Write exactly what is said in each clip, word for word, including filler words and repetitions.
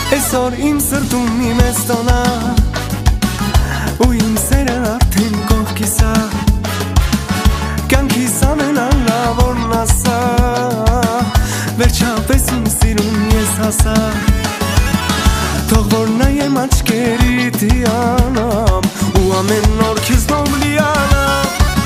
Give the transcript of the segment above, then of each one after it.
Այսօր իմ սրտում իմ էստոնա ու իմ սերը արդեն կողքիս է կյանքիս ամենալավորն ասա վերջապես իմ սիրուն ես հասա թող որ նայեմ աչքերիդ հիանամ ու ամեն օր քեզնով լիանամ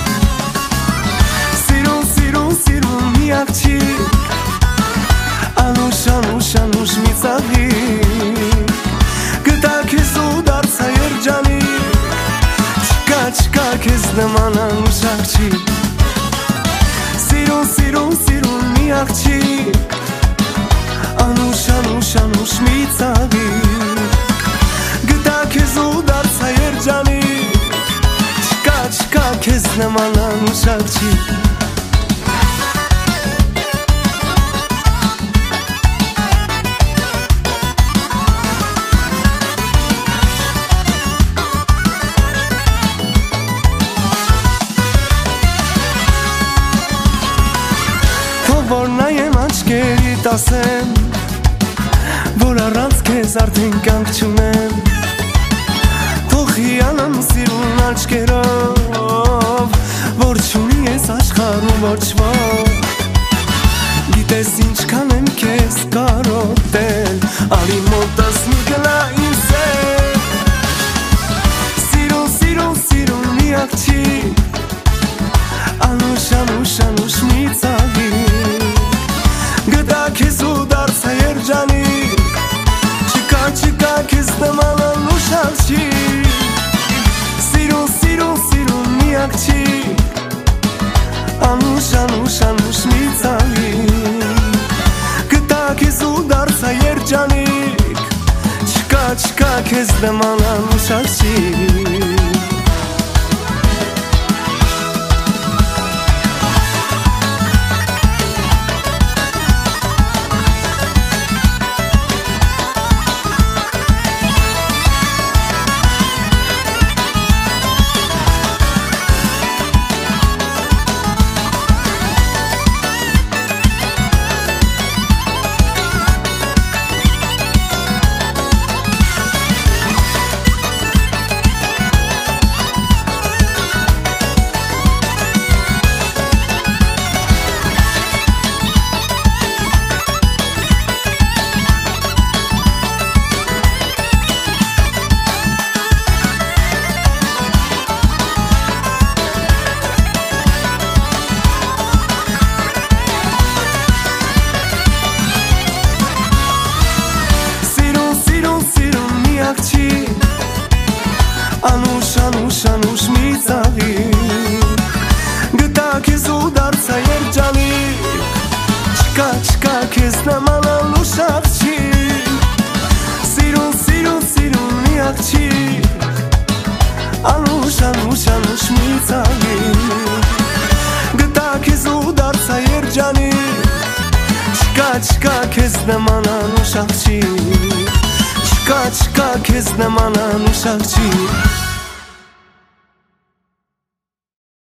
սիրուն, սիրուն, սիրուն մի աղջիկ անուշ, անուշ, անուշ մի ծաղիկ գտա քեզ ու դարձա երջանիկ չկա, չկա քեզ նման անուշ աղջիկ սիրուն, սիրուն, սիրուն մի աղջիկ անուշ, անուշ, անուշ մի ծաղիկ գտա քեզ ու դարձա երջանիկ չկա, չկա քեզ նման անուշ աղջիկ որ նայեմ աչքերիդ ասեմ որ առանց քեզ արդեն կյանք չունեմ թող հիանամ սիրուն աչքերով որ չունի ես աշխարհում ոչ ոք գիտես ինչքան եմ քեզ կարոտել արի մոտս մի գնա իմ սեր սիրուն, սիրուն, սիրուն մի աղջիկ անուշ, անուշ, անուշ մի ծաղիկ գտա քեզ ու դարձա երջանիկ չկա, չկա քեզ նման անուշ աղջիկ սիրուն, սիրուն, սիրուն մի աղջիկ անուշ, անուշ, անուշ մի ծաղիկ գտա քեզ ու դարձա երջանիկ չկա, չկա քեզ նման անուշ աղջիկ անուշ, անուշ, անուշ մի ծաղիկ գտա քեզ ու դարձա երջանիկ չկա, չկա քեզ նման անուշ աղջիկ սիրուն, սիրուն, սիրուն մի աղջիկ անուշ, անուշ, անուշ մի ծաղիկ գտա քեզ ու դարձա երջանիկ չկա, չկա քեզ նման անուշ աղջիկ չկա, չկա քեզ նման անուշ աղջիկ